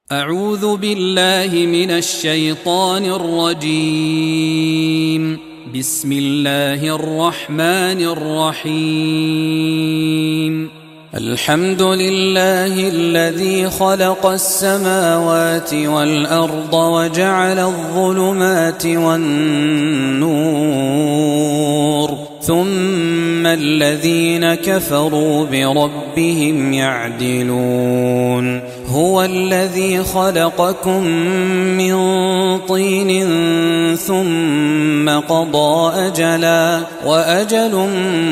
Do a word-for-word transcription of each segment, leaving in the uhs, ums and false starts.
أعوذ بالله من الشيطان الرجيم. بسم الله الرحمن الرحيم. الحمد لله الذي خلق السماوات والأرض وجعل الظلمات والنور ثم الذين كفروا بربهم يعدلون. هو الذي خلقكم من طين ثم قضى أجلا وأجل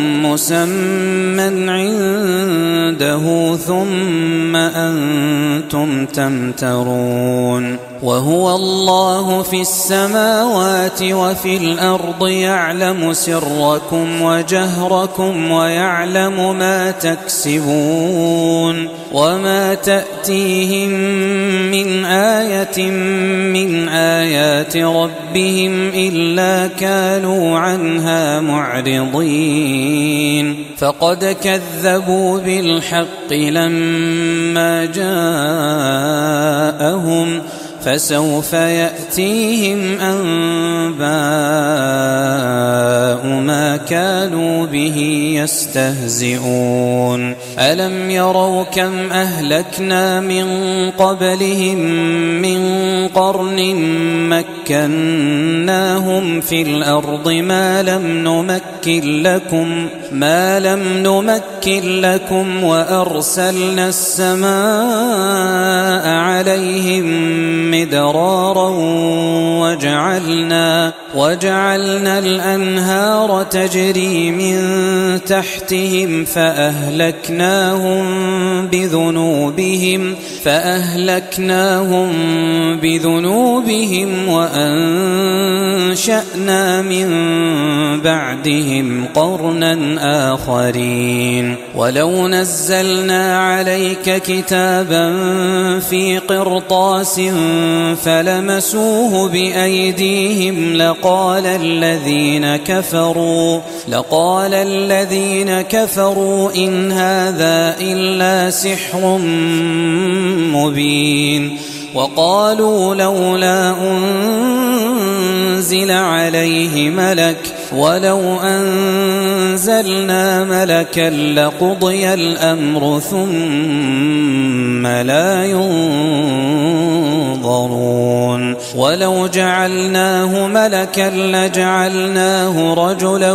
مسمى عنده ثم أنتم تمترون. وهو الله في السماوات وفي الأرض يعلم سركم وجهركم ويعلم ما تكسبون. وما تأتيهم من آية من آيات ربهم إلا كانوا عنها معرضين. فقد كذبوا بالحق لما جاءهم فسوف يأتيهم أنباء ما كانوا به يستهزئون. ألم يروا كم أهلكنا من قبلهم من قرن مكناهم في الأرض ما لم نمكن لكم ما لم نمكن لكم وأرسلنا السماء عليهم مدرارا وجعلنا وجعلنا الأنهار تجري من تحتهم فأهلكناهم بذنوبهم فأهلكناهم بذنوبهم وأنشأنا من بعدهم قرنا آخرين. ولو نزلنا عليك كتابا في قرطاس فلمسوه بأيديهم لقال الذين كفروا لقال الذين كفروا إن هذا إلا سحر مبين. وقالوا لولا أنزل عليه ملك ولو أنزلنا ملكا لقضي الأمر ثم لا ينظرون. ولو جعلناه ملكا لجعلناه رجلا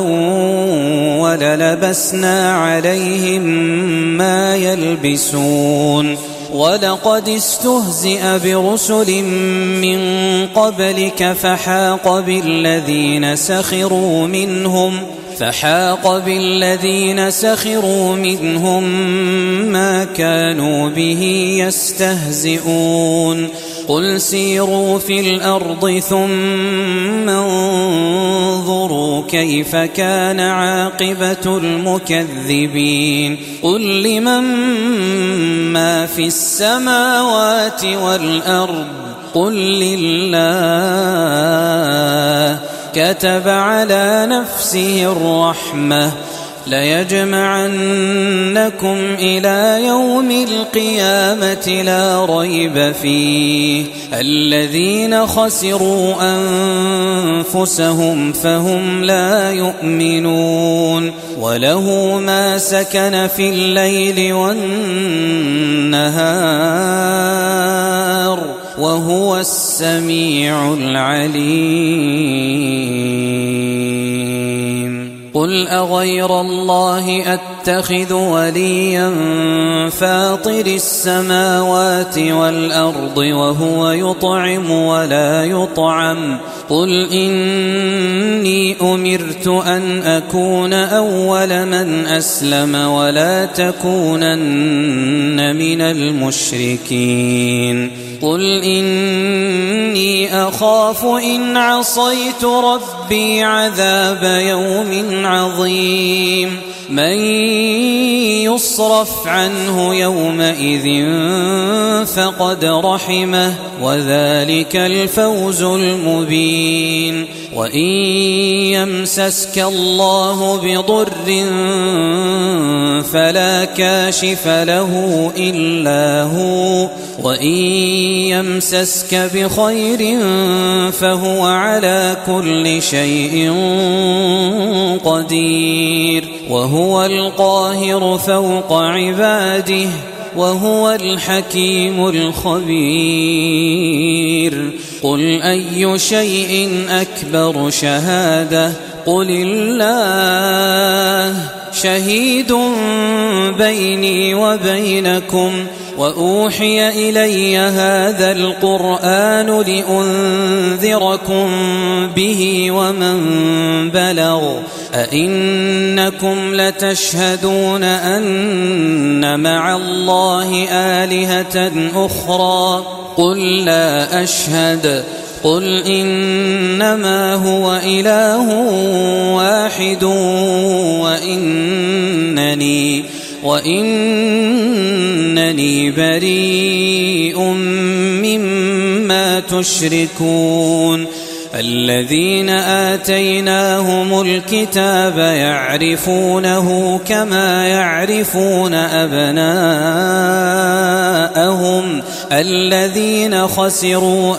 وللبسنا عليهم ما يلبسون. ولقد استهزئ برسل من قبلك فحاق بالذين سخروا منهم فحاق بالذين سخروا منهم ما كانوا به يستهزئون. قل سيروا في الأرض ثم انظروا كيف كان عاقبة المكذبين. قل لمن ما في السماوات والأرض قل لله كتب على نفسه الرحمة ليجمعنكم إلى يوم القيامة لا ريب فيه. الذين خسروا أنفسهم فهم لا يؤمنون. وله ما سكن في الليل والنهار وهو السميع العليم. قل أغير الله أتخذ وليا فاطر السماوات والأرض وهو يطعم ولا يطعم. قل إني أمرت أن أكون أول من أسلم ولا تكونن من المشركين. قل إني أخاف إن عصيت ربي عذاب يوم عظيم. من يصرف عنه يومئذ فقد رحمه وذلك الفوز المبين. وإن يمسسك الله بضر فلا كاشف له إلا هو، وإن يمسسك بخير فهو على كل شيء قدير، وهو القاهر فوق عباده، وهو الحكيم الخبير. قل أي شيء أكبر شهادة؟ قل الله شهيد بيني وبينكم، وأوحي إلي هذا القرآن لأنذركم به ومن بلغ. أئنكم لتشهدون أن مع الله آلهة أخرى؟ قل لا أشهد. قل إنما هو إله واحد وإنني وإنني بريء مما تشركون. الذين آتيناهم الكتاب يعرفونه كما يعرفون أبناءهم، الذين خسروا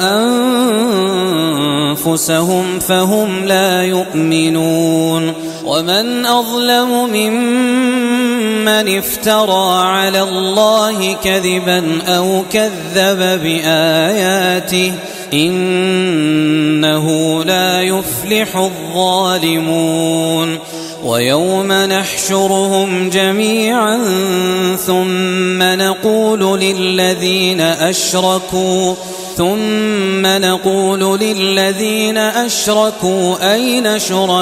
أنفسهم فهم لا يؤمنون. ومن أظلم ممن افترى على الله كذبا أو كذب بآياته، إنه لا يفلح الظالمون. ويوم نحشرهم جميعا ثم نقول للذين أشركوا ثم نقول للذين أشركوا أين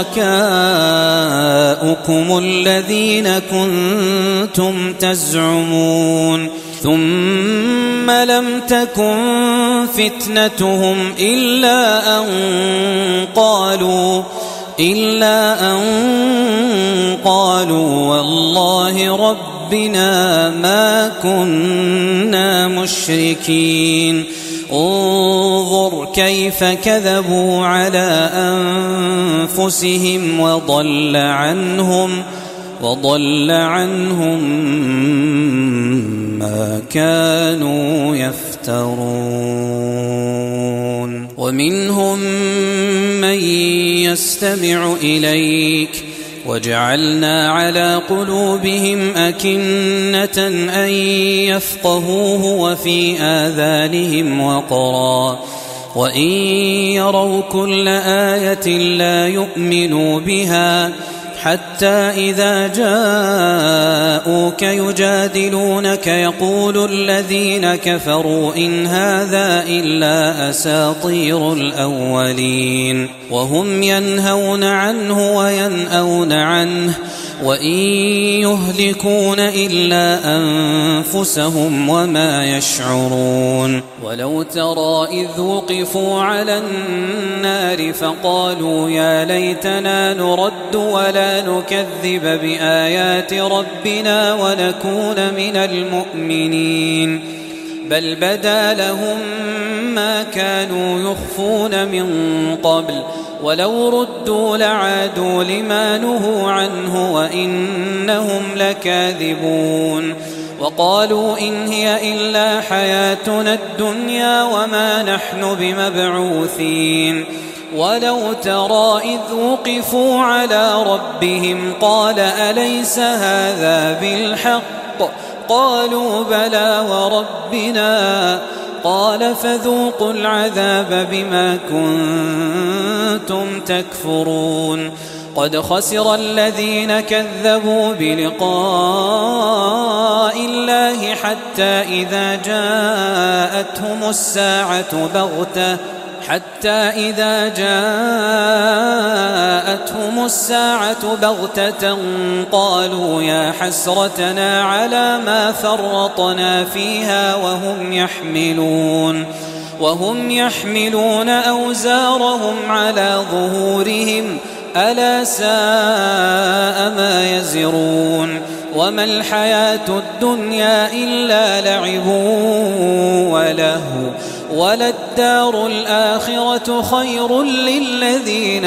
شركاؤكم الذين كنتم تزعمون؟ ثم لم تكن فتنتهم إلا أن قالوا إلا أن قالوا والله ربنا ما كنا مشركين. انظر كيف كذبوا على أنفسهم وضل عنهم وضل عنهم ما كانوا يفترون. ومنهم من يستمع إليك وجعلنا على قلوبهم أكنة أن يفقهوه وفي آذانهم وقرا، وإن يروا كل آية لا يؤمنوا بها، حتى إذا جاءوك يجادلونك يقول الذين كفروا إن هذا إلا أساطير الأولين، وهم ينهون عنه وينأون عنه، وإن يهلكون إلا أنفسهم وما يشعرون. ولو ترى إذ وقفوا على النار فقالوا يا ليتنا نرد ولا نكذب بآيات ربنا ونكون من المؤمنين، بل بدا لهم ما كانوا يخفون من قبل، ولو ردوا لعادوا لما نهوا عنه وإنهم لكاذبون. وقالوا إن هي إلا حياتنا الدنيا وما نحن بمبعوثين. ولو ترى إذ وقفوا على ربهم قال أليس هذا بالحق؟ قالوا بلى وربنا، قال فذوقوا العذاب بما كنتم تكفرون. قد خسر الذين كذبوا بلقاء الله حتى إذا جاءتهم الساعة بغتة حتى إذا جاءتهم الساعة بغتة قالوا يا حسرتنا على ما فرطنا فيها وهم يحملون وهم يحملون أوزارهم على ظهورهم ألا ساء ما يزرون. وما الحياة الدنيا إلا لعب ولهو وللدار الآخرة خير للذين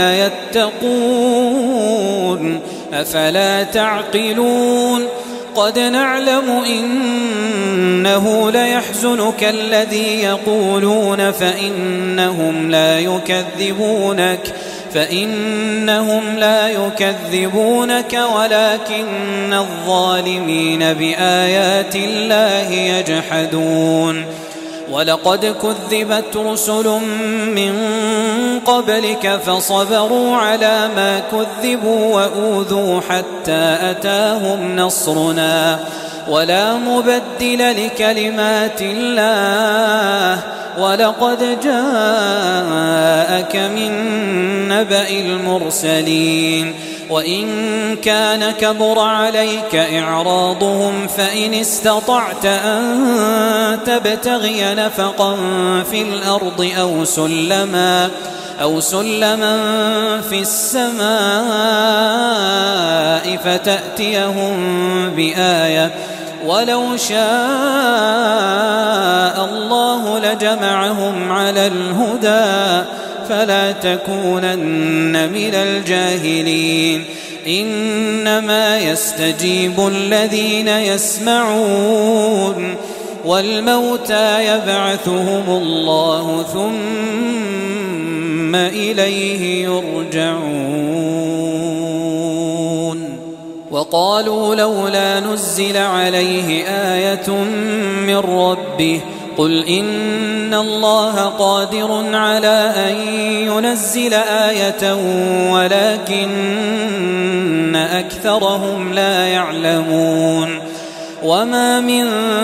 يتقون أفلا تعقلون قد نعلم إنه ليحزنك الذي يقولون فإنهم لا يكذبونك فإنهم لا يكذبونك ولكن الظالمين بآيات الله يجحدون ولقد كذبت رسل من قبلك فصبروا على ما كذبوا وأوذوا حتى أتاهم نصرنا ولا مبدل لكلمات الله ولقد جاءك من نبأ المرسلين وإن كان كبر عليك إعراضهم فإن استطعت أن تبتغي نفقا في الأرض أو سلما أو سلما في السماء فتأتيهم بآية ولو شاء الله لجمعهم على الهدى فلا تكونن من الجاهلين إنما يستجيب الذين يسمعون والموتى يبعثهم الله ثم إليه يرجعون وقالوا لولا نزل عليه آية من ربه قل إن الله قادر على أن ينزل آية ولكن أكثرهم لا يعلمون وما من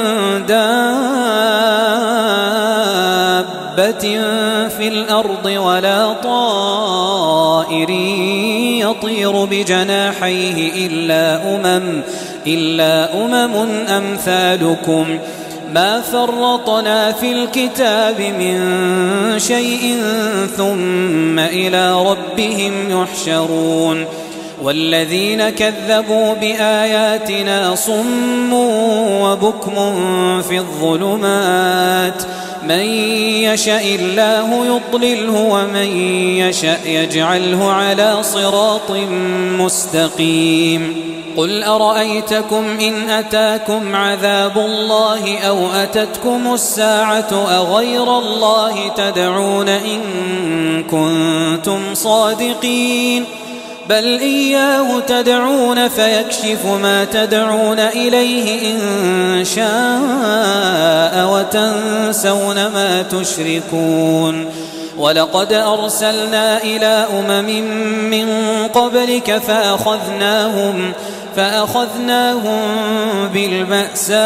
دابة في الأرض ولا طائر يطير بجناحيه إلا أمم إلا أمم أمثالكم ما فرطنا في الكتاب من شيء ثم إلى ربهم يحشرون والذين كذبوا بآياتنا صم وبكم في الظلمات من يشاء الله يضلله ومن يشاء يجعله على صراط مستقيم قل أرأيتكم إن أتاكم عذاب الله أو أتتكم الساعة أغير الله تدعون إن كنتم صادقين بل إياه تدعون فيكشف ما تدعون إليه إن شاء وتنسون ما تشركون ولقد أرسلنا إلى أمم من قبلك فأخذناهم فأخذناهم بالبأساء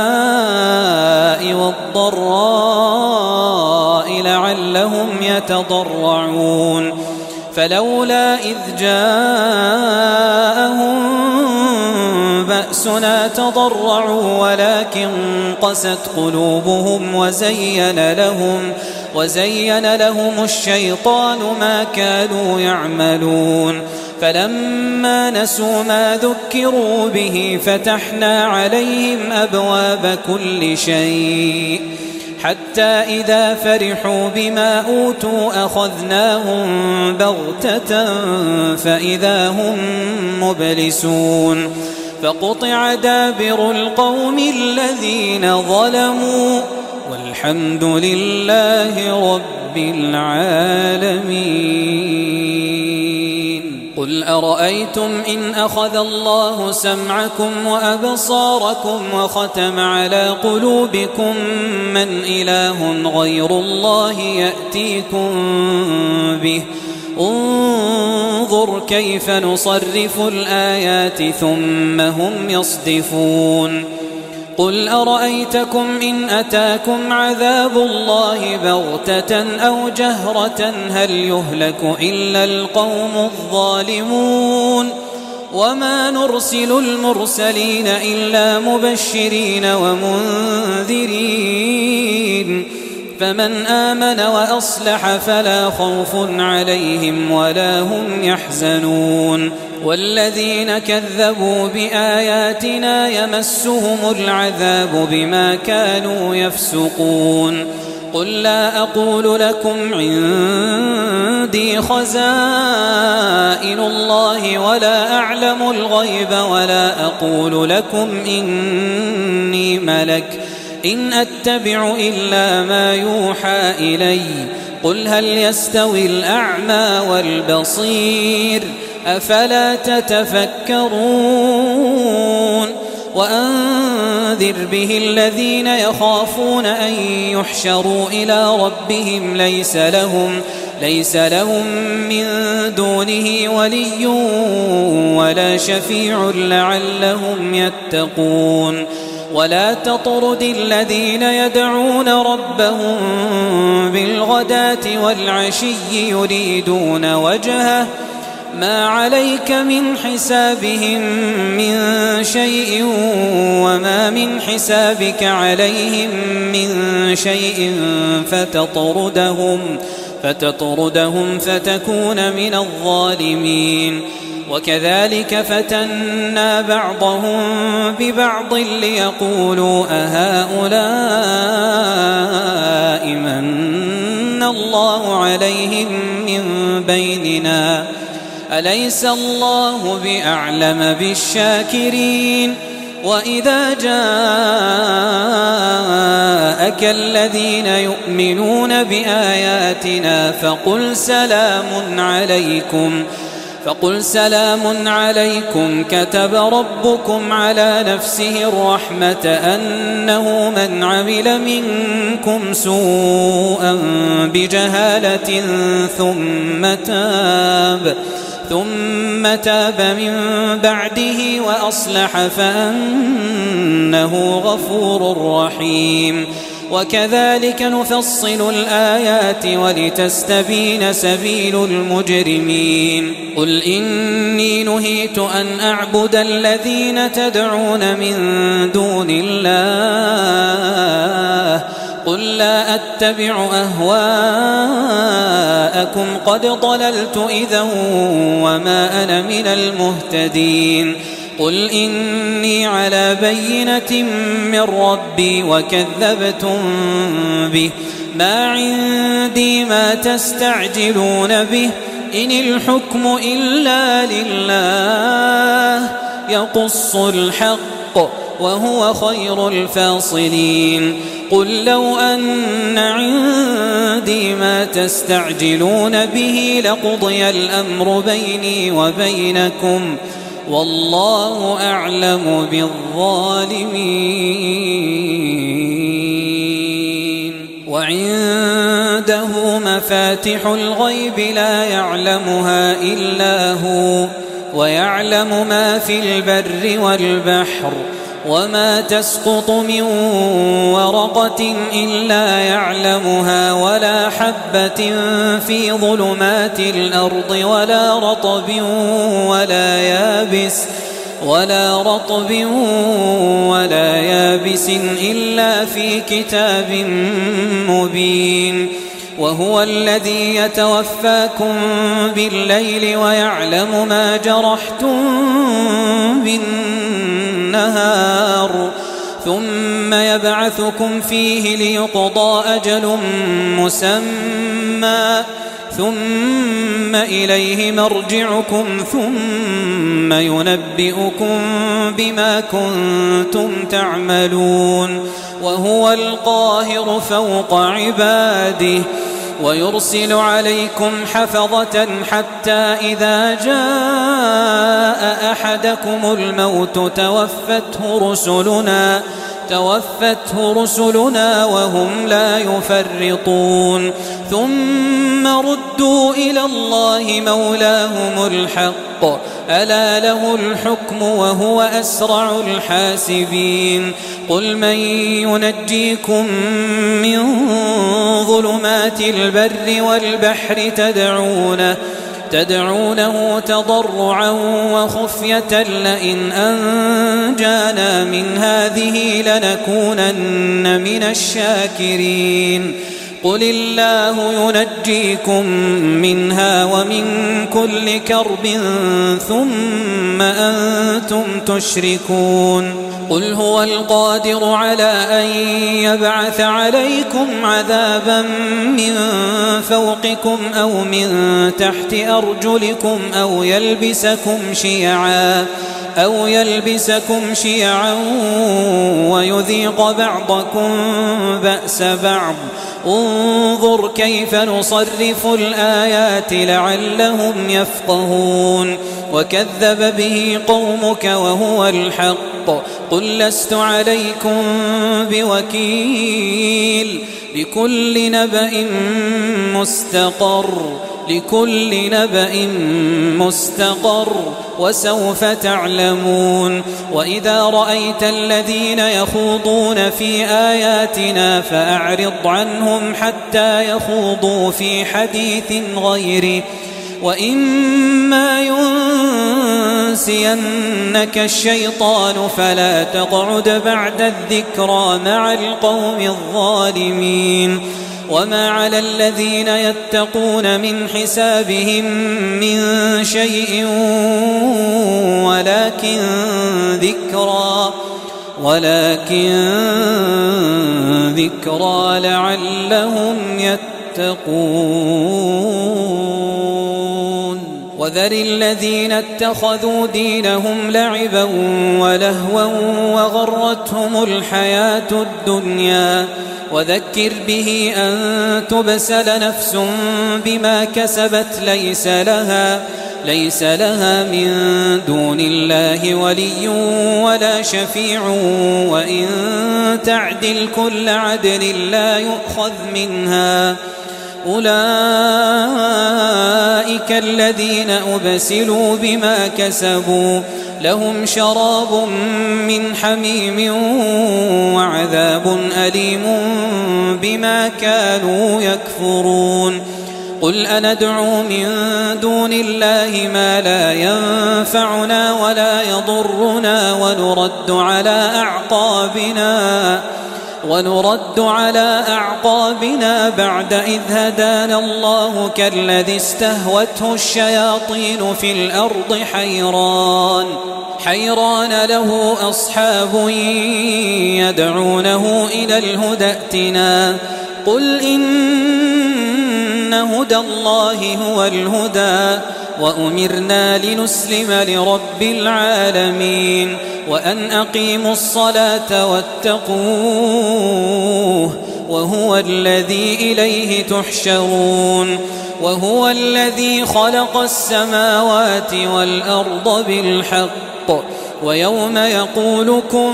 والضراء لعلهم يتضرعون فلولا إذ جاءهم بأسنا تضرعوا ولكن قست قلوبهم وزين لهم وزين لهم الشيطان ما كانوا يعملون فلما نسوا ما ذكروا به فتحنا عليهم أبواب كل شيء حتى إذا فرحوا بما أوتوا أخذناهم بغتة فإذا هم مبلسون فقطع دابر القوم الذين ظلموا والحمد لله رب العالمين قل أرأيتم إن أخذ الله سمعكم وأبصاركم وختم على قلوبكم من إله غير الله يأتيكم به انظر كيف نصرف الآيات ثم هم يصدفون قل أرأيتكم إن أتاكم عذاب الله بغتة أو جهرة هل يهلك إلا القوم الظالمون وما نرسل المرسلين إلا مبشرين ومنذرين فمن آمن وأصلح فلا خوف عليهم ولا هم يحزنون والذين كذبوا بآياتنا يمسهم العذاب بما كانوا يفسقون قل لا أقول لكم عندي خزائن الله ولا أعلم الغيب ولا أقول لكم إني ملك إن أتبع إلا ما يوحى إلي قل هل يستوي الأعمى والبصير أفلا تتفكرون وأنذر به الذين يخافون أن يحشروا إلى ربهم ليس لهم ليس لهم من دونه ولي ولا شفيع لعلهم يتقون ولا تطرد الذين يدعون ربهم بالغداة والعشي يريدون وجهه ما عليك من حسابهم من شيء وما من حسابك عليهم من شيء فتطردهم فتطردهم فتكون من الظالمين وكذلك فتنا بعضهم ببعض ليقولوا أهؤلاء من الله عليهم من بيننا أليس الله بأعلم بالشاكرين وإذا جاءك الذين يؤمنون بآياتنا فقل سلام عليكم فقل سلام عليكم كتب ربكم على نفسه الرحمة أنه من عمل منكم سوءا بجهالة ثم تاب ثم تاب من بعده وأصلح فأنه غفور رحيم وكذلك نفصل الآيات ولتستبين سبيل المجرمين قل إني نهيت أن أعبد الذين تدعون من دون الله قل لا أتبع أهواءكم قد ضللت إذا وما أنا من المهتدين قل إني على بينة من ربي وكذبتم به ما عندي ما تستعجلون به إن الحكم إلا لله يقص الحق وهو خير الفاصلين قل لو أن عندي ما تستعجلون به لقضي الأمر بيني وبينكم والله أعلم بالظالمين وعنده مفاتح الغيب لا يعلمها إلا هو ويعلم ما في البر والبحر وما تسقط من ورقة إلا يعلمها ولا حبة في ظلمات الأرض ولا رطب ولا يابس ولا رطب ولا يابس إلا في كتاب مبين وهو الذي يتوفاكم بالليل ويعلم ما جرحتم بالنهار ثم يبعثكم فيه ليقضى أجل مسمى ثم إليه مرجعكم ثم ينبئكم بما كنتم تعملون وهو القاهر فوق عباده ويرسل عليكم حفظة حتى إذا جاء أحدكم الموت توفته رسلنا توفته رسلنا وهم لا يفرطون ثم ردوا إلى الله مولاهم الحق ألا له الحكم وهو أسرع الحاسبين قل من ينجيكم من ظلمات البر والبحر تدعونه تدعونه تضرعا وخفية لئن أنجانا من هذه لنكونن من الشاكرين قل الله ينجيكم منها ومن كل كرب ثم أنتم تشركون قل هو القادر على أن يبعث عليكم عذابا من فوقكم أو من تحت أرجلكم أو يلبسكم شيعا أو يلبسكم شيعا ويذيق بعضكم بأس بعض انظر كيف نصرف الآيات لعلهم يفقهون وكذب به قومك وهو الحق قل لست عليكم بوكيل لكل نبأ مستقر لكل نبأ مستقر وسوف تعلمون وإذا رأيت الذين يخوضون في آياتنا فأعرض عنهم حتى يخوضوا في حديث غيره وإما ينسينك الشيطان فلا تقعد بعد الذكرى مع القوم الظالمين وما على الذين يتقون من حسابهم من شيء ولكن ذكرى ولكن ذكرى لعلهم يتقون وذر الذين اتخذوا دينهم لعبا ولهوا وغرتهم الحياة الدنيا وذكر به أن تبسل نفس بما كسبت ليس لها ليس لها من دون الله ولي ولا شفيع وإن تعدل كل عدل لا يؤخذ منها أولئك الذين أبسلوا بما كسبوا لهم شراب من حميم وعذاب أليم بما كانوا يكفرون قل أندعو من دون الله ما لا ينفعنا ولا يضرنا ونرد على أعقابنا ونرد على أعقابنا بعد إذ هدانا الله كالذي استهوته الشياطين في الأرض حيران حيران له أصحاب يدعونه إلى الهدى ائتنا قل إن هدى الله هو الهدى وأمرنا لنسلم لرب العالمين وأن أقيموا الصلاة واتقوه وهو الذي إليه تحشرون وهو الذي خلق السماوات والأرض بالحق ويوم يقول كن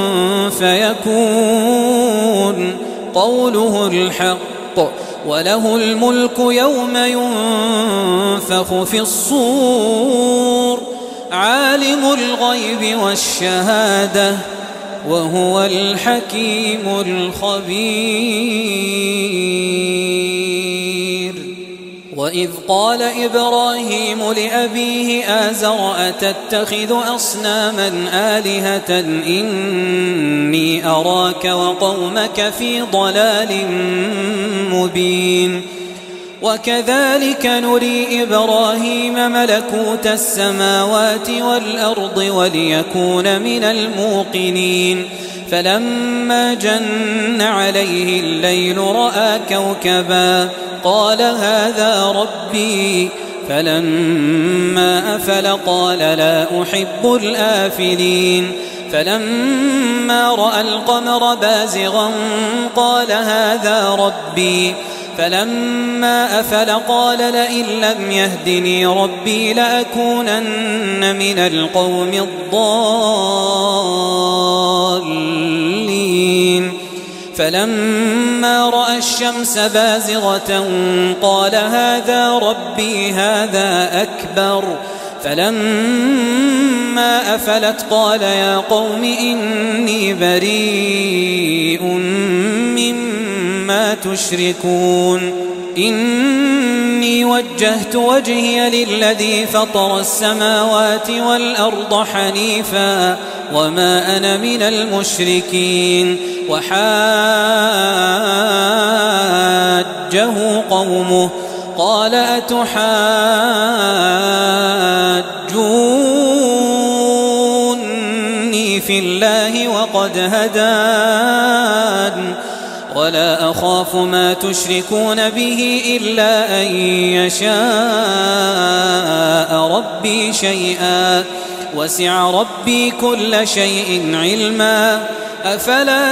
فيكون قوله الحق وله الملك يوم ينفخ في الصور عالم الغيب والشهادة وهو الحكيم الخبير وإذ قال إبراهيم لأبيه آزر أتتخذ أصناما آلهة إني أراك وقومك في ضلال مبين وكذلك نري إبراهيم ملكوت السماوات والأرض وليكون من الموقنين فلما جن عليه الليل رأى كوكبا قال هذا ربي فلما أفل قال لا أحب الآفلين فلما رأى القمر بازغا قال هذا ربي فلما أفل قال لئن لم يهدني ربي لأكونن من القوم الضالين فلما رأى الشمس بازغة قال هذا ربي هذا أكبر فلما أفلت قال يا قوم إني بريء مما تشركون إني وجهت وجهي للذي فطر السماوات والأرض حنيفا وما أنا من المشركين وحاجه قومه قال أتحاجوني في الله قد هدان ولا أخاف ما تشركون به إلا أن يشاء ربي شيئا وسع ربي كل شيء علما أفلا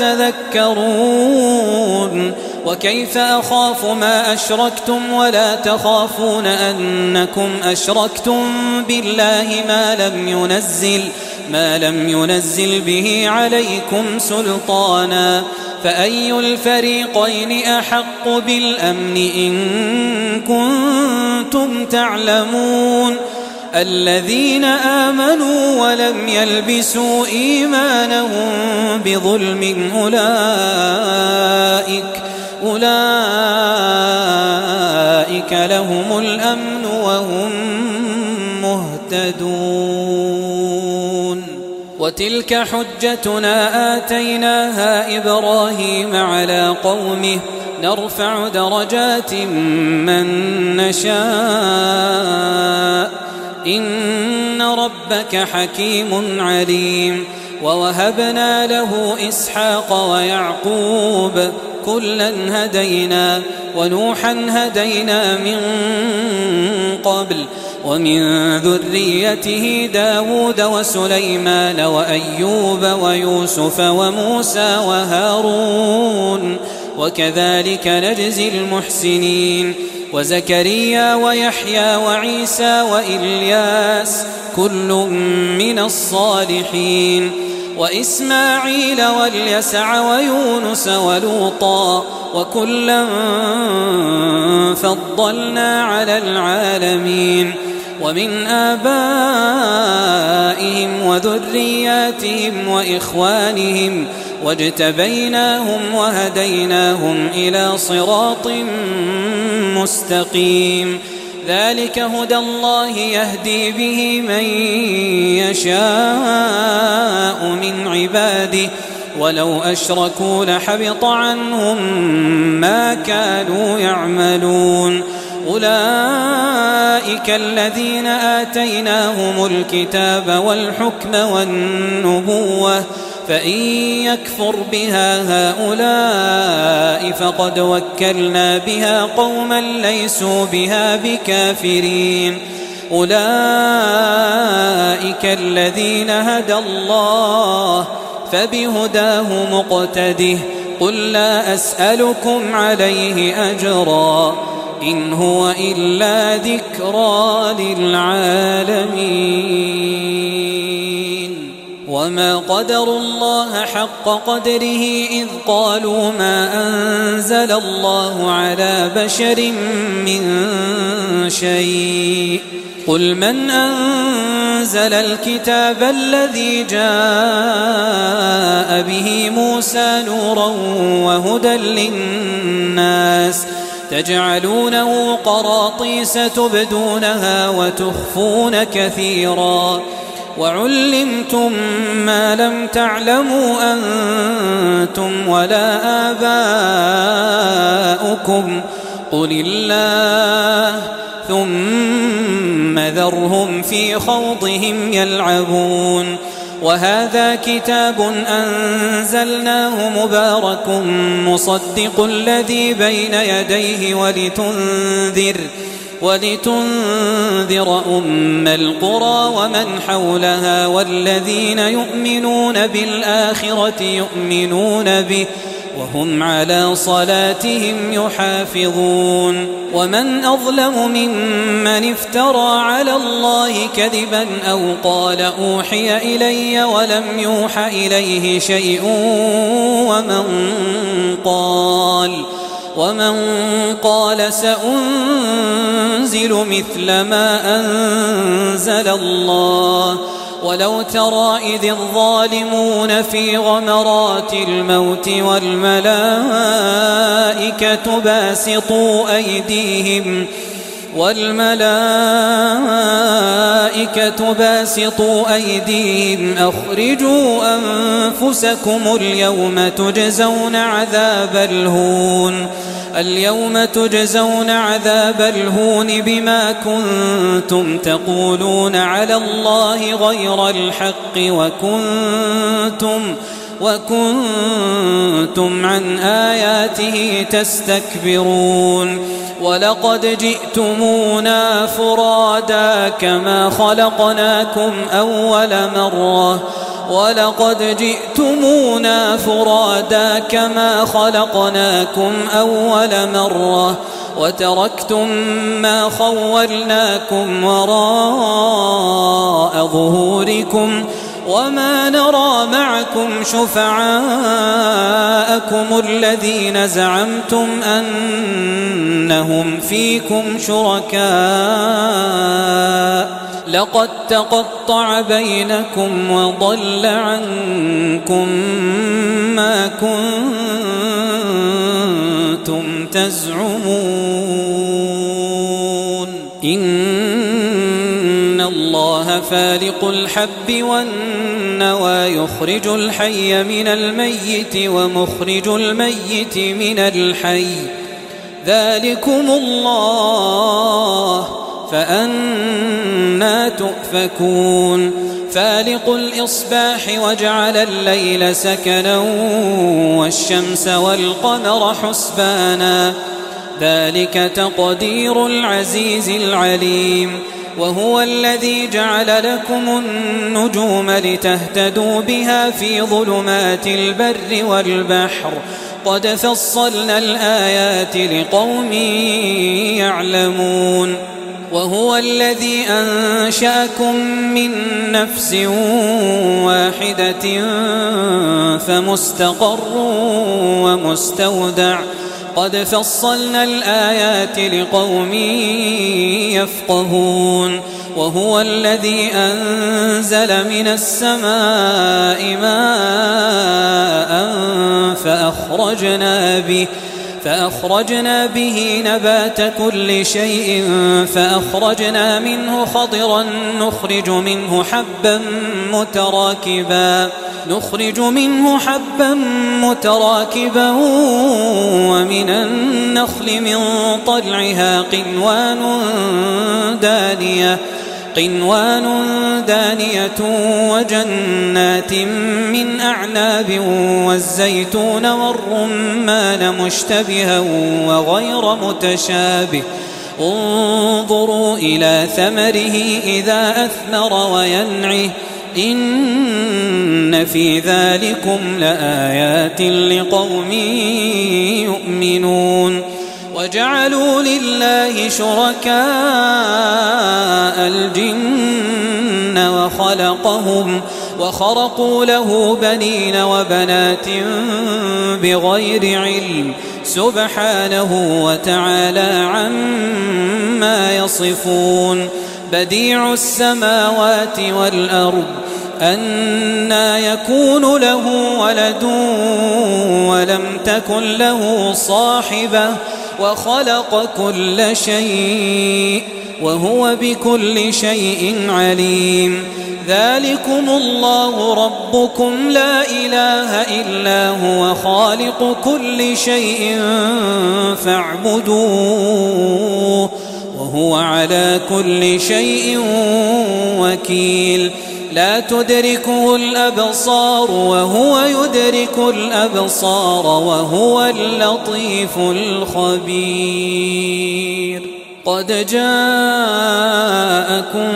تتذكرون وكيف أخاف ما أشركتم ولا تخافون أنكم أشركتم بالله ما لم ينزل ما لم ينزل به عليكم سلطانا فأي الفريقين أحق بالأمن إن كنتم تعلمون الذين آمنوا ولم يلبسوا إيمانهم بظلم أولئك أولئك لهم الأمن وهم مهتدون وتلك حجتنا آتيناها إبراهيم على قومه نرفع درجات من نشاء إن ربك حكيم عليم ووهبنا له إسحاق ويعقوب كلا هدينا ونوحا هدينا من قبل ومن ذريته داود وسليمان وأيوب ويوسف وموسى وهارون وكذلك نجزي المحسنين وزكريا ويحيى وعيسى وإلياس كل من الصالحين وإسماعيل واليسع ويونس ولوطا وكلا فضلنا على العالمين ومن آبائهم وذرياتهم وإخوانهم واجتبيناهم وهديناهم إلى صراط مستقيم ذلك هدى الله يهدي به من يشاء من عباده ولو أشركوا لحبط عنهم ما كانوا يعملون أولئك الذين آتيناهم الكتاب والحكم والنبوة فإن يكفر بها هؤلاء فقد وكلنا بها قوما ليسوا بها بكافرين أولئك الذين هدى الله فبهداه مقتده قل لا أسألكم عليه أجرا إن هو إلا ذكرى للعالمين وما قدروا الله حق قدره إذ قالوا ما أنزل الله على بشر من شيء قل من أنزل الكتاب الذي جاء به موسى نورا وهدى للناس تجعلونه قراطيس تبدونها وتخفون كثيرا وعلمتم ما لم تعلموا أنتم ولا آباؤكم قل الله ثم ذرهم في خوضهم يلعبون وهذا كتاب أنزلناه مبارك مصدق الذي بين يديه ولتنذر ولتنذر أم القرى ومن حولها والذين يؤمنون بالآخرة يؤمنون به وهم على صلاتهم يحافظون ومن أظلم ممن افترى على الله كذبا أو قال أوحي إلي ولم يوح إليه شيء ومن قال ومن قال سأنزل مثل ما أنزل الله ولو ترى إذ الظالمون في غمرات الموت والملائكة باسطوا أيديهم والملائكة باسطوا أيديهم أخرجوا أنفسكم اليوم تجزون عذاب الهون اليوم تجزون عذاب الهون بما كنتم تقولون على الله غير الحق وكنتم وكنتم عن آياته تستكبرون ولقد جئتمونا فرادا كما خلقناكم أول مرة ولقد جئتمونا فرادا كما خلقناكم أول مرة وتركتم ما خولناكم وراء ظهوركم وما نرى معكم شفعاءكم الذين زعمتم أنهم فيكم شركاء لقد تقطع بينكم وضل عنكم ما كنتم تزعمون إن الله فالق الحب والنوى يخرج الحي من الميت ومخرج الميت من الحي ذلكم الله فأنى تؤفكون فالق الإصباح وجعل الليل سكنا والشمس والقمر حسبانا ذلك تقدير العزيز العليم وهو الذي جعل لكم النجوم لتهتدوا بها في ظلمات البر والبحر قد فصلنا الآيات لقوم يعلمون وهو الذي أنشأكم من نفس واحدة فمستقر ومستودع قد فصلنا الآيات لقوم يفقهون وهو الذي أنزل من السماء ماء فأخرجنا به فأخرجنا به نبات كل شيء فأخرجنا منه خضرا نخرج منه حبا متراكبا نخرج منه حبا متراكبا ومن النخل من طلعها قنوان دانية قنوان دانية وجنات من أعناب والزيتون والرمان مشتبها وغير متشابه انظروا إلى ثمره إذا أثمر وينعه إن في ذلكم لآيات لقوم يؤمنون وجعلوا لله شركاء الجن وخلقهم وخرقوا له بنين وبنات بغير علم سبحانه وتعالى عما يصفون بديع السماوات والأرض أنى يكون له ولد ولم تكن له صاحبة وخلق كل شيء وهو بكل شيء عليم ذلكم الله ربكم لا إله إلا هو خالق كل شيء فاعبدوه وهو على كل شيء وكيل لا تدركه الأبصار وهو يدرك الأبصار وهو اللطيف الخبير قد جاءكم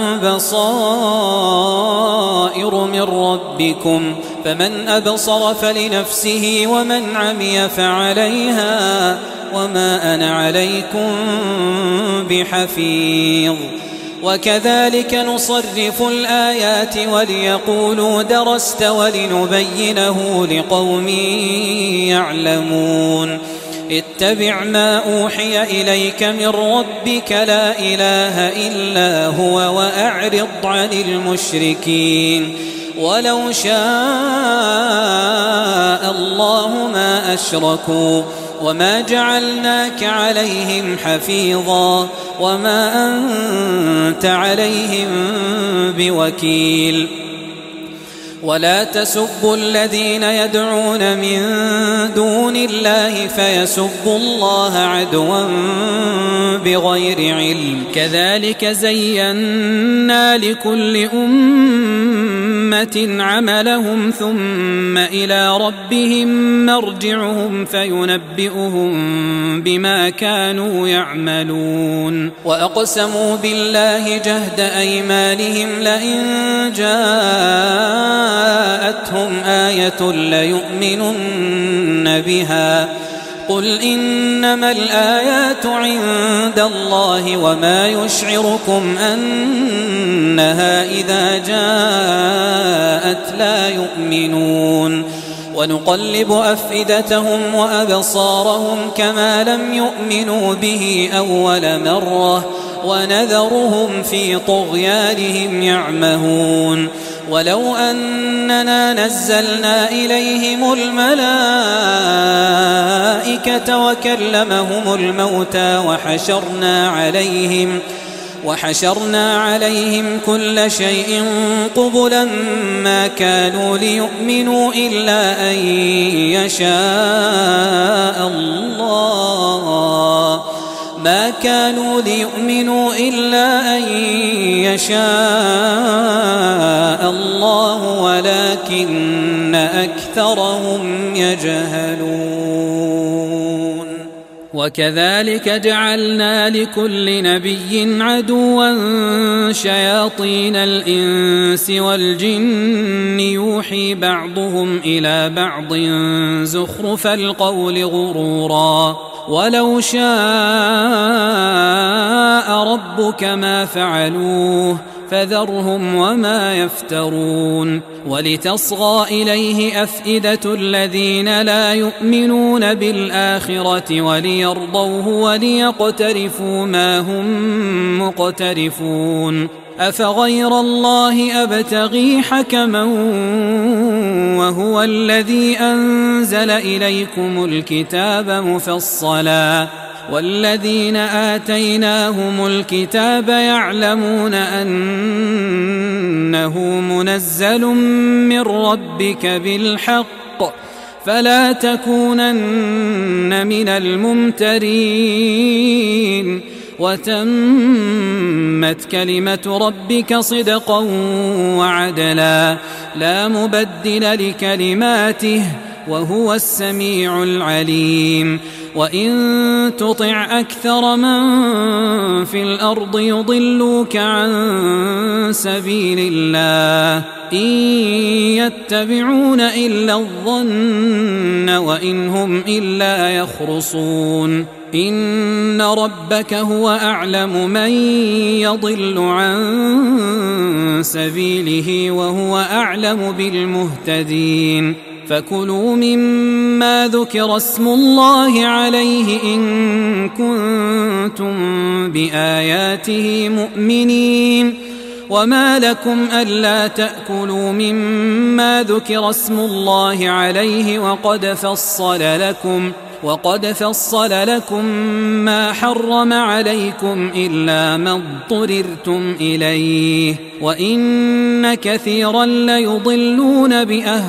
بصائر من ربكم فمن أبصر فلنفسه ومن عمي فعليها وما أنا عليكم بحفيظ وكذلك نصرف الآيات وليقولوا درست ولنبينه لقوم يعلمون اتبع ما أوحي إليك من ربك لا إله إلا هو وأعرض عن المشركين ولو شاء الله ما أشركوا وما جعلناك عليهم حفيظا وما أنت عليهم بوكيل ولا تسبوا الذين يدعون من دون الله فيسبوا الله عدوا بغير علم كذلك زينا لكل أمة عملهم ثم إلى ربهم مرجعهم فينبئهم بما كانوا يعملون وأقسموا بالله جهد أيمانهم لئن جاءتهم آية ليؤمنن بها قل إنما الآيات عند الله وما يشعركم أنها إذا جاءت لا يؤمنون ونقلب أفئدتهم وأبصارهم كما لم يؤمنوا به أول مرة ونذرهم في طغيانهم يعمهون ولو أننا نزلنا إليهم الملائكة وكلمهم الموتى وحشرنا عليهم وحشرنا عليهم كل شيء قبلا ما كانوا ليؤمنوا إلا أن يشاء الله ما كانوا ليؤمنوا إلا أن يشاء الله ولكن أكثرهم يجهلون وكذلك جعلنا لكل نبي عدوا شياطين الإنس والجن يوحي بعضهم إلى بعض زخرف القول غرورا ولو شاء ربك ما فعلوه فذرهم وما يفترون ولتصغى إليه أفئدة الذين لا يؤمنون بالآخرة وليرضوه وليقترفوا ما هم مقترفون أفغير الله أبتغي حكما وهو الذي أنزل إليكم الكتاب مفصلا والذين آتيناهم الكتاب يعلمون أنه منزل من ربك بالحق فلا تكونن من الممترين وتمت كلمة ربك صدقا وعدلا لا مبدل لكلماته وهو السميع العليم وإن تطع أكثر من في الأرض يضلوك عن سبيل الله إن يتبعون إلا الظن وإن هم إلا يخرصون إن ربك هو أعلم من يضل عن سبيله وهو أعلم بالمهتدين فكلوا مما ذكر اسم الله عليه إن كنتم بآياته مؤمنين وما لكم ألا تأكلوا مما ذكر اسم الله عليه وقد فصل لكم وقد فصل لكم ما حرم عليكم إلا ما اضطررتم إليه وإن كثيرا ليضلون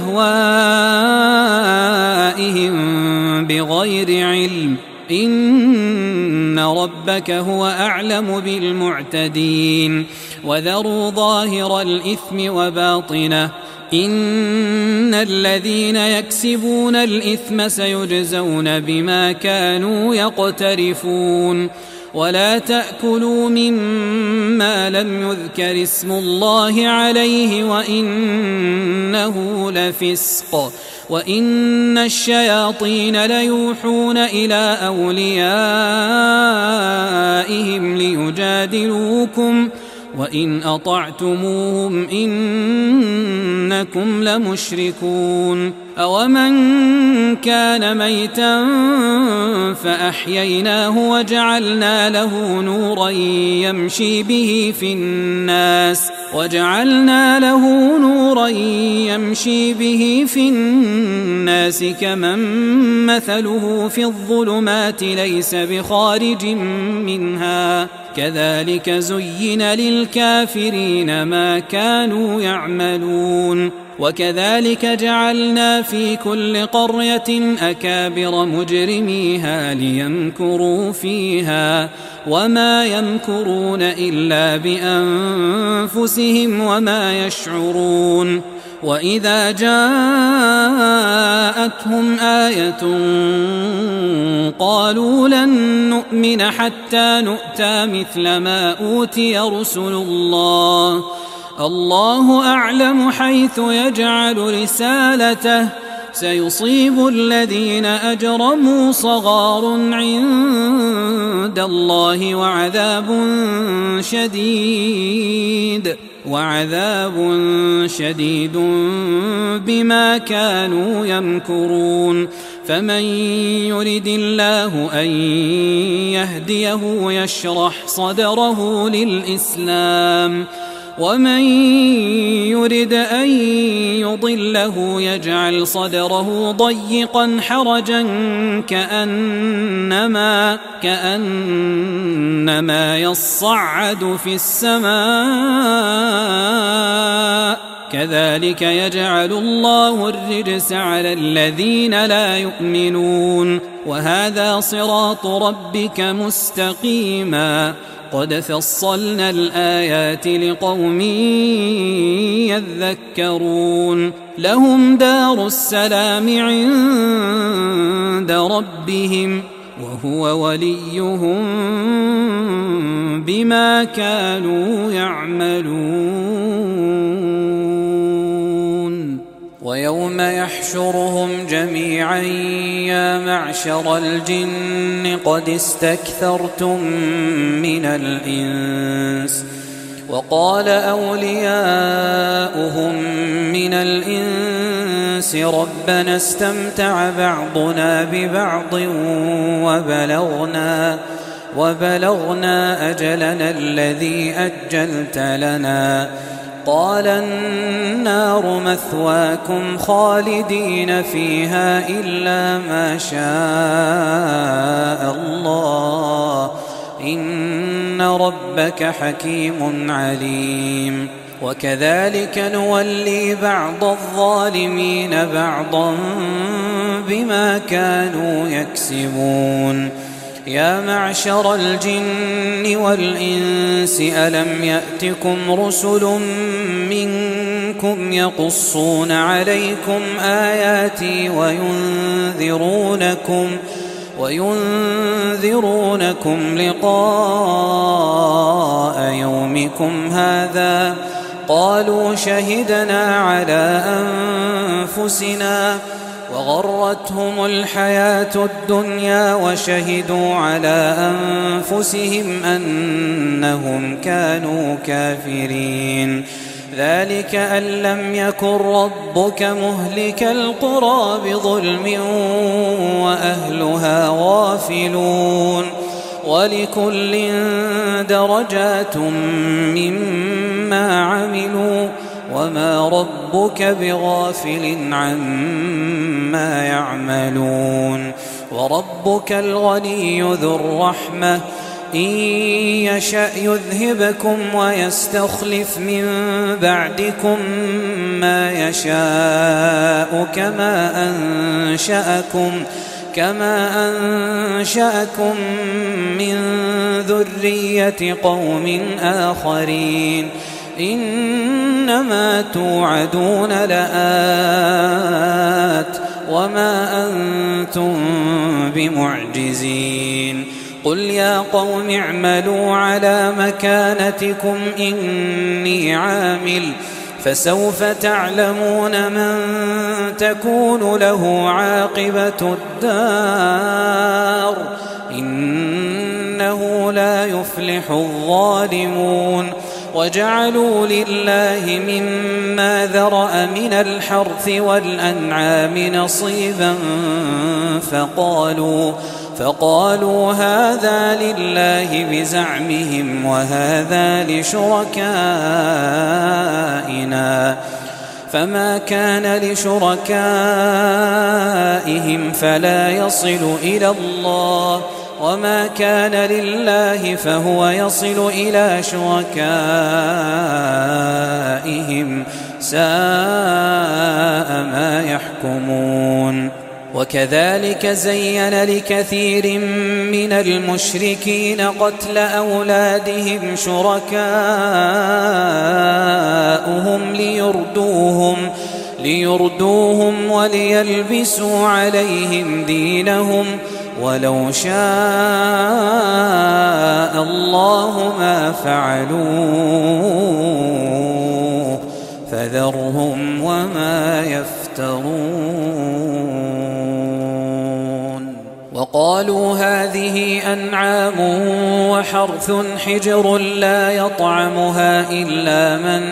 بأهوائهم بغير علم إن ربك هو أعلم بالمعتدين وذروا ظاهر الإثم وباطنه إن الذين يكسبون الإثم سيجزون بما كانوا يقترفون ولا تأكلوا مما لم يذكر اسم الله عليه وإنه لفسق وإن الشياطين ليوحون إلى أوليائهم ليجادلوكم وإن أطعتموهم إنكم لمشركون أومن كان ميتا فأحييناه وجعلنا له نورا يمشي به في الناس وجعلنا له نورا يمشي به في الناس كمن مثله في الظلمات ليس بخارج منها كذلك زين للكافرين ما كانوا يعملون وكذلك جعلنا في كل قرية أكابر مجرميها ليمكروا فيها وما يمكرون إلا بأنفسهم وما يشعرون وإذا جاءتهم آية قالوا لن نؤمن حتى نؤتى مثل ما أوتي رسل الله الله أعلم حيث يجعل رسالته سيصيب الذين أجرموا صغار عند الله وعذاب شديد وعذاب شديد بما كانوا يمكرون فمن يرد الله أن يهديه يشرح صدره للإسلام ومن يرد أن يضله يجعل صدره ضيقا حرجا كأنما, كأنما يصعد في السماء كذلك يجعل الله الرجس على الذين لا يؤمنون وهذا صراط ربك مستقيما قد فصلنا الآيات لقوم يذكرون لهم دار السلام عند ربهم وهو وليهم بما كانوا يعملون ويوم يحشرهم جميعا يا معشر الجن قد استكثرتم من الإنس وقال أولياؤهم من الإنس ربنا استمتع بعضنا ببعض وبلغنا وبلغنا أجلنا الذي أجلت لنا قال النار مثواكم خالدين فيها إلا ما شاء الله إن ربك حكيم عليم وكذلك نولي بعض الظالمين بعضا بما كانوا يكسبون يا معشر الجن والإنس ألم يأتكم رسل منكم يقصون عليكم آياتي وينذرونكم وينذرونكم لقاء يومكم هذا قالوا شهدنا على أنفسنا وغرتهم الحياة الدنيا وشهدوا على أنفسهم أنهم كانوا كافرين ذلك أن لم يكن ربك مهلك القرى بظلم وأهلها غافلون ولكل درجات مما عملوا وما ربك بغافل عما يعملون وربك الغني ذو الرحمة إن يشأ يذهبكم ويستخلف من بعدكم ما يشاء كما أنشأكم كما أنشأكم من ذرية قوم آخرين إنما توعدون لآت وما أنتم بمعجزين قل يا قوم اعملوا على مكانتكم إني عامل فسوف تعلمون من تكون له عاقبة الدار إنه لا يفلح الظالمون وجعلوا لله مما ذرأ من الحرث والأنعام نصيبا فقالوا فقالوا هذا لله بزعمهم وهذا لشركائنا فما كان لشركائهم فلا يصل إلى الله وما كان لله فهو يصل إلى شركائهم ساء ما يحكمون. وكذلك زين لكثير من المشركين قتل أولادهم شركاؤهم ليردوهم, ليردوهم وليلبسوا عليهم دينهم ولو شاء الله ما فعلوه فذرهم وما يفترون. وقالوا هذه أنعام وحرث حجر لا يطعمها إلا من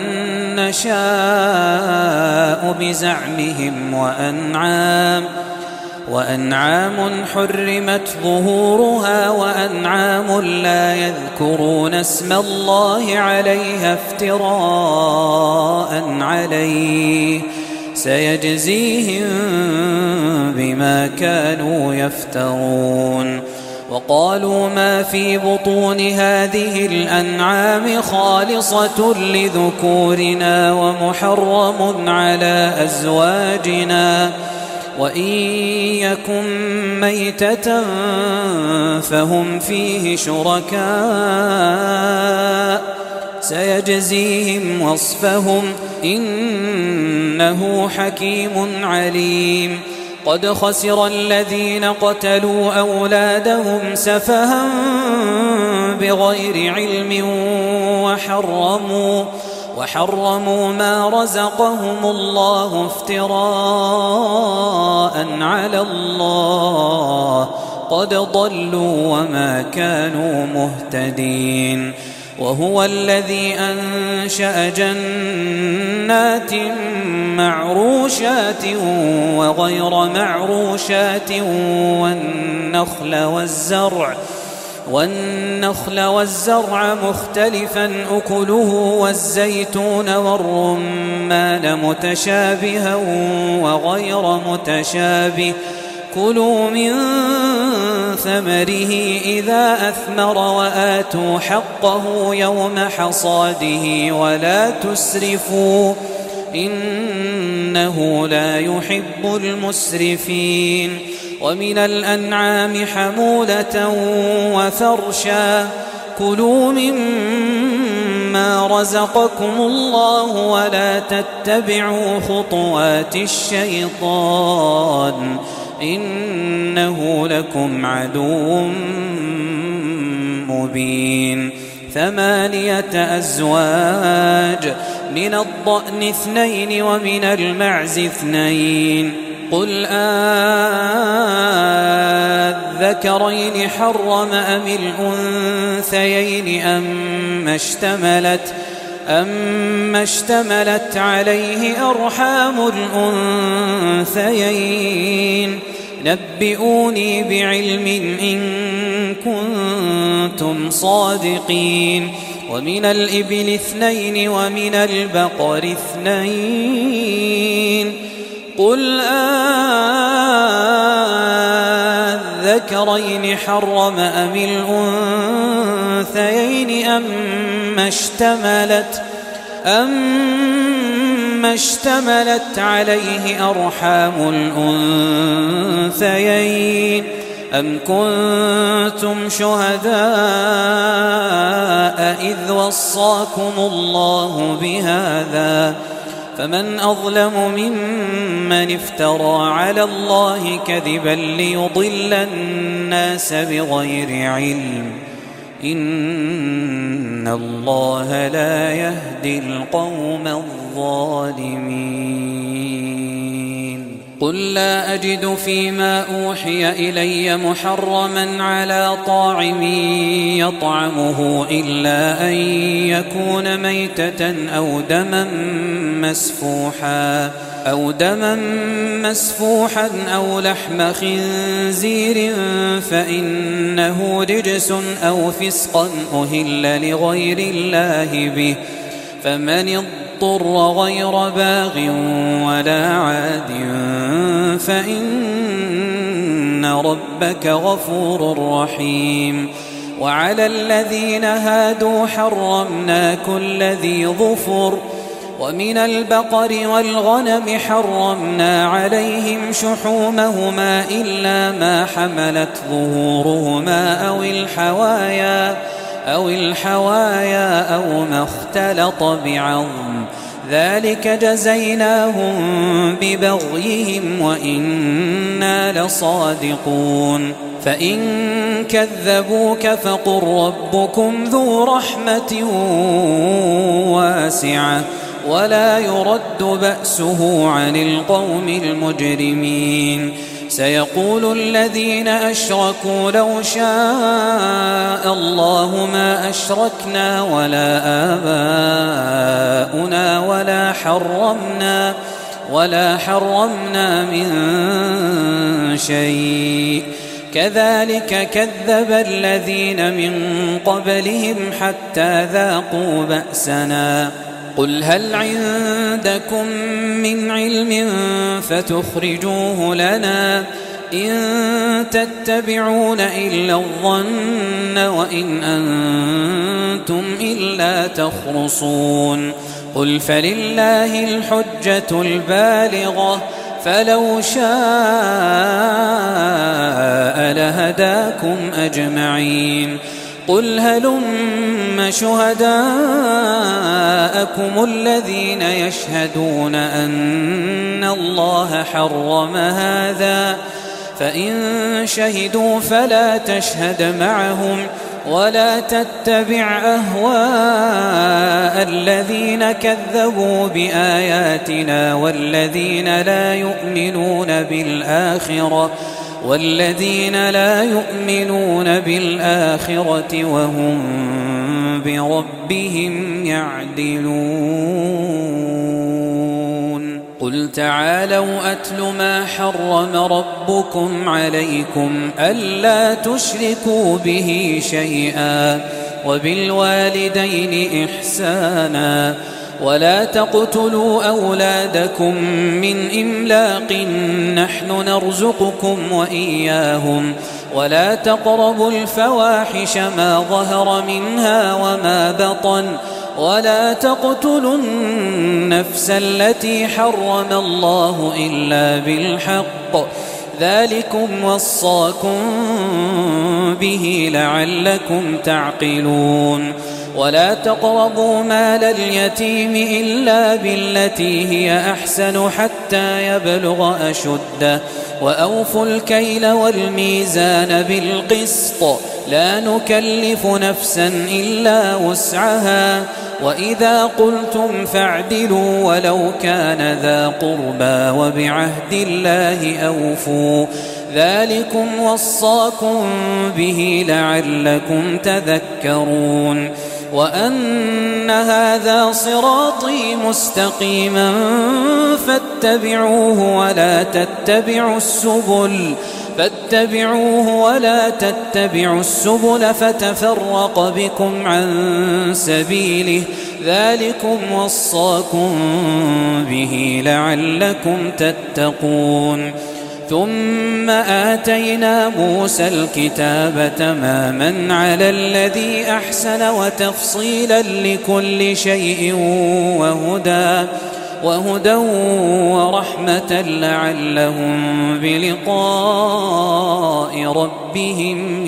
نشاء بزعمهم وأنعام وأنعام حرمت ظهورها وأنعام لا يذكرون اسم الله عليها افتراء عليه سيجزيهم بما كانوا يفترون. وقالوا ما في بطون هذه الأنعام خالصة لذكورنا ومحرم على أزواجنا وإن يكن ميتة فهم فيه شركاء سيجزيهم وصفهم إنه حكيم عليم. قد خسر الذين قتلوا أولادهم سفها بغير علم وحرموا وحرموا ما رزقهم الله افتراء على الله قد ضلوا وما كانوا مهتدين. وهو الذي أنشأ جنات معروشات وغير معروشات والنخل والزرع والنخل والزرع مختلفا أكله والزيتون والرمان متشابها وغير متشابه كلوا من ثمره إذا أثمر وآتوا حقه يوم حصاده ولا تسرفوا إنه لا يحب المسرفين. ومن الأنعام حمولة وفرشا كلوا مما رزقكم الله ولا تتبعوا خطوات الشيطان إنه لكم عدو مبين. ثمانية أزواج من الضأن اثنين ومن المعز اثنين قل أذكرين حرم أم الأنثيين أما اشتملت أما اشتملت عليه أرحام الأنثيين نبئوني بعلم إن كنتم صادقين. ومن الإبل اثنين ومن البقر اثنين قل أذكرين حرم أم الأنثيين أما اشتملت أما اشتملت عليه أرحام الأنثيين أم كنتم شهداء إذ وصاكم الله بهذا فمن أظلم ممن افترى على الله كذبا ليضل الناس بغير علم إن الله لا يهدي القوم الظالمين. قل لا أجد فيما أوحي إلي محرما على طاعم يطعمه إلا أن يكون ميتة أو دما مسفوحا أو دما مسفوحا أو لحم خنزير فإنه رجس أو فسقا أهل لغير الله به فمن اضطر غير باغ ولا عاد فإن ربك غفور رحيم. وعلى الذين هادوا حرمنا كل ذي ظفر ومن البقر والغنم حرمنا عليهم شحومهما إلا ما حملت ظهورهما أو الحوايا أو الحوايا أو ما اختلط بعظم ذلك جزيناهم ببغيهم وإنا لصادقون فإن كذبوك فقل ربكم ذو رحمة واسعة ولا يرد بأسه عن القوم المجرمين سيقول الذين أشركوا لو شاء الله ما أشركنا ولا آباؤنا ولا حرمنا ولا حرمنا من شيء كذلك كذب الذين من قبلهم حتى ذاقوا بأسنا قل هل عندكم من علم فتخرجوه لنا إن تتبعون إلا الظن وإن أنتم إلا تخرصون قل فلله الحجة البالغة فلو شاء لهداكم أجمعين قل هلم شهداءكم الذين يشهدون أن الله حرم هذا فإن شهدوا فلا تشهد معهم ولا تتبع أهواء الذين كذبوا بآياتنا والذين لا يؤمنون بالآخرة والذين لا يؤمنون بالآخرة وهم بربهم يعدلون قل تعالوا أتل ما حرم ربكم عليكم ألا تشركوا به شيئا وبالوالدين إحسانا ولا تقتلوا أولادكم من إملاق نحن نرزقكم وإياهم ولا تقربوا الفواحش ما ظهر منها وما بطن ولا تقتلوا النفس التي حرم الله إلا بالحق ذلكم وصاكم به لعلكم تعقلون ولا تقربوا مال اليتيم إلا بالتي هي أحسن حتى يبلغ أشده وأوفوا الكيل والميزان بالقسط لا نكلف نفسا إلا وسعها وإذا قلتم فاعدلوا ولو كان ذا قربى وبعهد الله أوفوا ذلكم وصاكم به لعلكم تذكرون وأن هذا صراطي مستقيما فاتبعوه ولا تتبعوا السبل فاتبعوه ولا تتبعوا السبل فتفرق بكم عن سبيله ذلكم وصاكم به لعلكم تتقون ثم آتينا موسى الكتاب تماما على الذي أحسن وتفصيلا لكل شيء وهدى وهدى ورحمة لعلهم بلقاء ربهم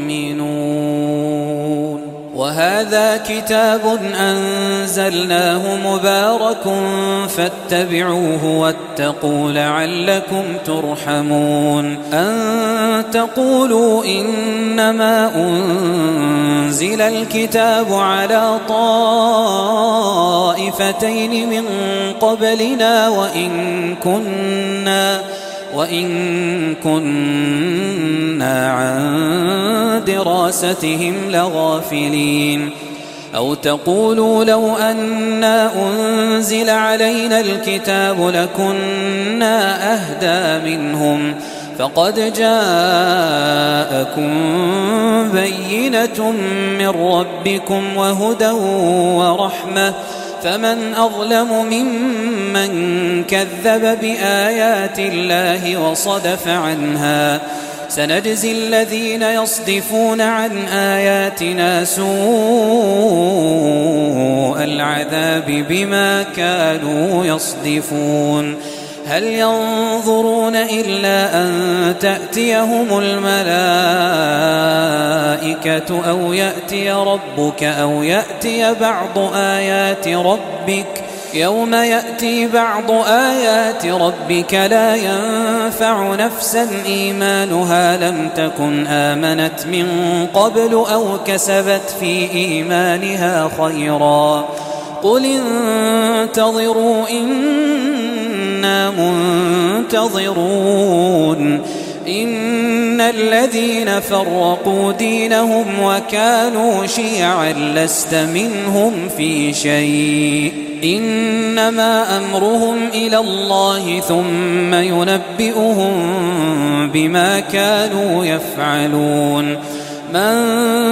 يؤمنون وهذا كتاب أنزلناه مبارك فاتبعوه واتقوا لعلكم ترحمون أن تقولوا إنما أنزل الكتاب على طائفتين من قبلنا وإن كنا وإن كنا عن دراستهم لغافلين أو تقولوا لو أنا أنزل علينا الكتاب لكنا أهدى منهم فقد جاءكم بينة من ربكم وهدى ورحمة فمن أظلم ممن كذب بآيات الله وصدف عنها سنجزي الذين يصدفون عن آياتنا سوء العذاب بما كانوا يصدفون هل ينظرون إلا أن تأتيهم الملائكة أو يأتي ربك أو يأتي بعض آيات ربك يوم يأتي بعض آيات ربك لا ينفع نفسا إيمانها لم تكن آمنت من قبل أو كسبت في إيمانها خيرا قل انتظروا إنا منتظرون إن الذين فرقوا دينهم وكانوا شيعا لست منهم في شيء إنما أمرهم إلى الله ثم ينبئهم بما كانوا يفعلون من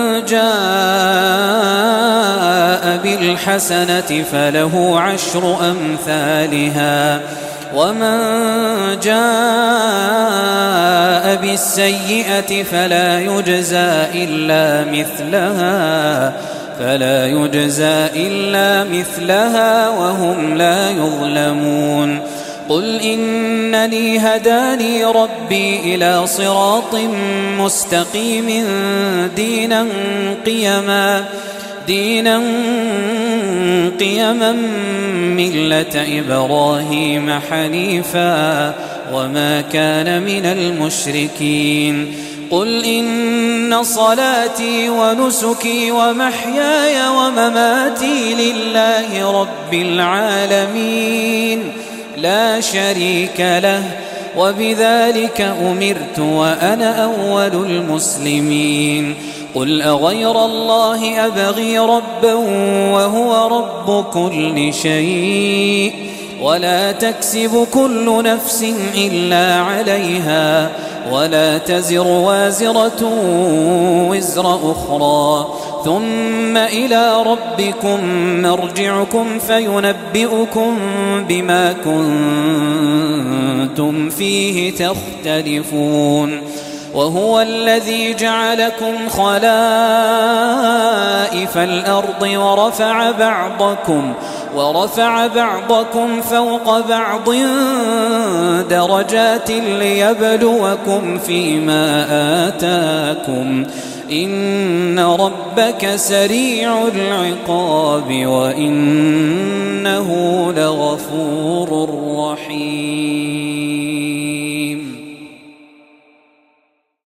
جاء بالحسنة فله عشر أمثالها ومن جاء بالسيئة فلا يجزى إلا مثلها فلا يجزى إلا مثلها وهم لا يظلمون قل إنني هداني ربي إلى صراط مستقيم دينا قيما دينا قيما ملة إبراهيم حنيفا وما كان من المشركين قل إن صلاتي ونسكي ومحياي ومماتي لله رب العالمين لا شريك له وبذلك أمرت وأنا أول المسلمين قل أغير الله أبغي ربا وهو رب كل شيء ولا تكسب كل نفس إلا عليها ولا تزر وازرة وزر أخرى ثم إلى ربكم مرجعكم فينبئكم بما كنتم فيه تختلفون وهو الذي جعلكم خلائف الأرض ورفع بعضكم ورفع بعضكم فوق بعض درجات ليبلوكم فيما آتاكم إن ربك سريع العقاب وإنه لغفور رحيم.